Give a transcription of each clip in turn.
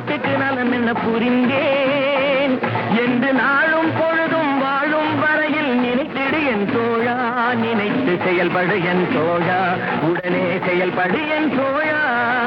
நாட்டுக்கு நலம் என்ன புரிந்தேன் என்று நாளும் பொழுதும் வாழும் வரையில் நினைத்திடு என் தோழா, நினைத்து செயல்படு என் தோழா, உடனே செயல்படு என் தோழா.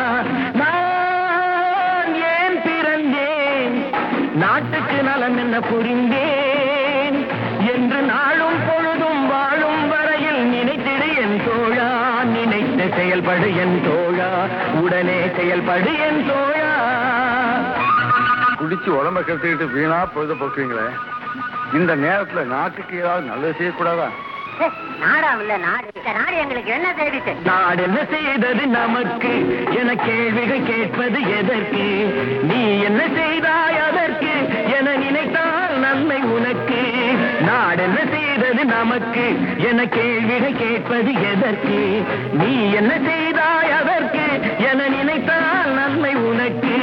நான் ஏன் பிறந்தேன், நாட்டுக்கு நலம் என்ன புரிந்தேன் என்று நாளும் பொழுதும் வாழும் வரையில் நினைத்திடு என் தோழா, நினைத்து செயல்படு என் தோழா, உடனே செயல்படு என் தோழா. குடிச்சு உடம்ப கெடுத்துக்கிட்டு வீணா பொழுத போக்குவீங்களே, இந்த நேரத்துல நாட்டுக்கு ஏதாவது நல்லது செய்யக்கூடாதா? நாடாவில்ல நாடு, இந்த நாடு எங்களுக்கு என்ன செய்திச்சு? நாடு என்ன செய்தது நமக்கு என கேள்விகள் கேட்பது எதற்கு? நீ என்ன செய்தாய் அதற்கு என நினைத்தால் நன்மை உனக்கு. நாடு என்ன செய்தது நமக்கு என கேள்விகள் கேட்பது எதற்கு? நீ என்ன செய்தாய் அதற்கு என நினைத்தால் நன்மை உனக்கு.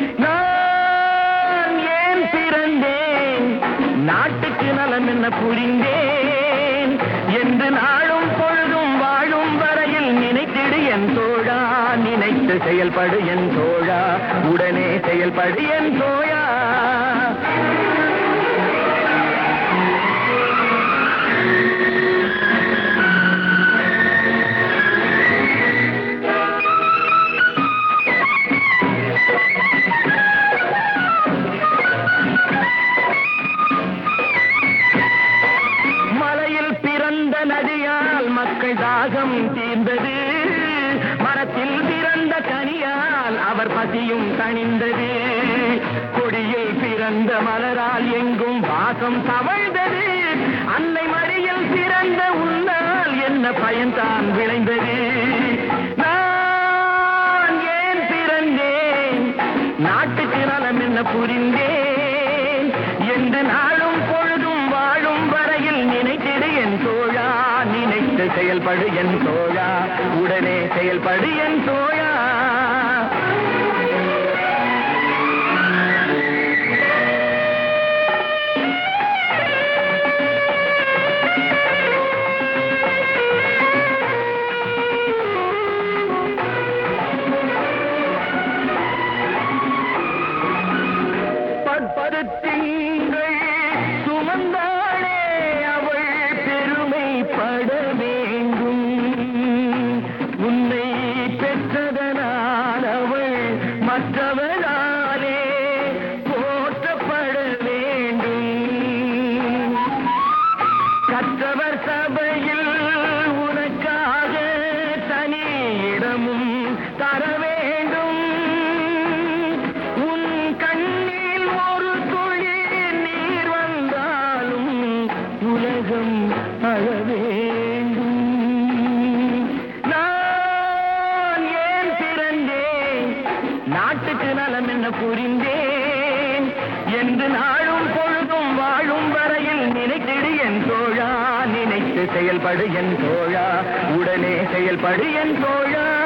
நான் ஏன் பிறந்தேன், நாட்டுக்கு நலம் என்ன புரிந்தேன் என்று நாளும் பொழுதும் வாழும் வரையில் நினைத்திடு என் தோழா, நினைத்து செயல்படு என் தோழா, உடனே செயல்படு என் தோழா. நதியால் மக்கள் தாகம் தீர்ந்தது, மரத்தில் பிறந்த கனியால் அவர் பசியும் தணிந்தது, கொடியில் பிறந்த மலரால் எங்கும் வாசம் தவழ்ந்தது, அன்னை மடியில் பிறந்த உன்னால் என்ன பயன்தான் விளைந்தது. நான் ஏன் பிறந்தேன், நாட்டுக்கு நலம் என்ன புரிந்தேன் என்று நாளும் பொழுதும் வாழும் வரையில் நினைத்திடு என் தோழா, நினைத்து செயல்படு என் தோழா, உடனே செயல்படு என் தோழா. பற்பருத்திங்கள் சுமந்தாளே அவள் பெருமைப்பட வேண்டும், உன்னை பெற்றதனால் அவள் மற்றவளாலே போற்றப்பட வேண்டும். கற்றவர் சபையில் உனக்காக தனி இடமும் தர வேண்டும், உன் கண்ணில் ஒரு துளி நீர் வந்தாலும் உலகம் அழ வேண்டும். நான் ஏன் பிறந்தேன், நாட்டுக்கு நலம் என்ன புரிந்தேன் என்று நாளும் பொழுதும் வாழும் வரையில் நினைத்திடு என் தோழா, நினைத்து செயல்படு என் தோழா, உடனே செயல்படு என் தோழா.